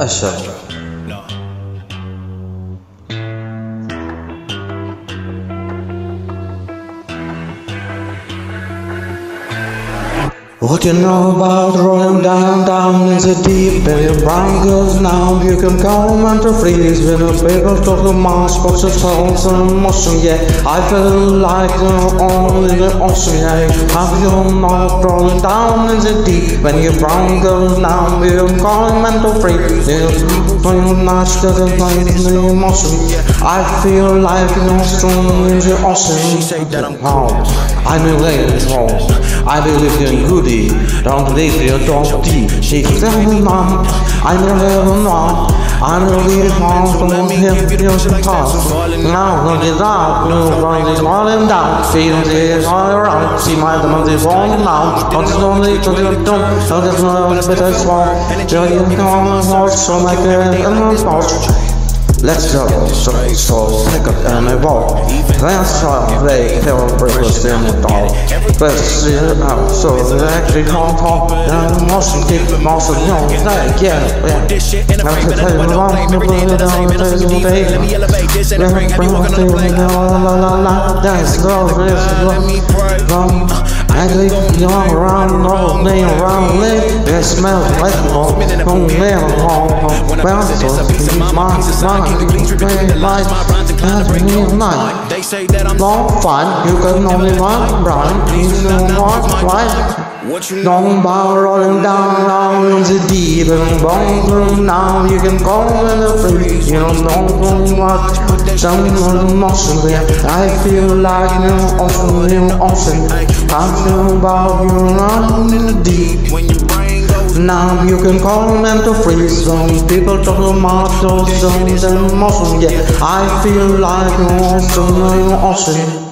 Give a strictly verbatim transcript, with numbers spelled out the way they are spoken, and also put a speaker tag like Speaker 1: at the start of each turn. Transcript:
Speaker 1: Usher. What you know about rolling down, down in the deep and your brown girls now? You can come and to freeze with a paper to the mask, but the tones and motion, yeah. I feel like you're only the ocean, yeah. Have you not rolling down in the deep when your brown girls now? You can come and to freeze when you match to the emotion. I feel like you're strong in the ocean. I'm a lady, I believe in goodie, don't believe you don't deep. She tell me mom, I'm a little mom, I'm a little mom from him, feels the past. Now look it out, you run it all and down, feeling it all around. See my demons is on now, but it's only to the dumb, so there's no better swamp. Till you come on horse, so like a little let's go, so, so, pick up and evolve. Let's try to play hell breakfast in the dark. Let's see it out, so they actually can't talk. And the motion keep the motion, you know, like, yeah, yeah. I have to tell you, I'm gonna put it down, the place of the day. Let me bring it to me, la la la la, that's love, it's love. Actually, you're around, all day around, it smells like home, home, man, home, home. Well, so, my, my, life, that's real night. Long fun, you can only run, run, you can walk, right? Don't bother rolling down, down in the deep and bone now. You can go in the free, you don't know what. Some emotion there. I feel like you're awesome, you're awesome. I feel about you running in the deep. Now you can call them to freeze zone. People talk about those zones and motion. Yeah, I feel like you're awesome, you're awesome.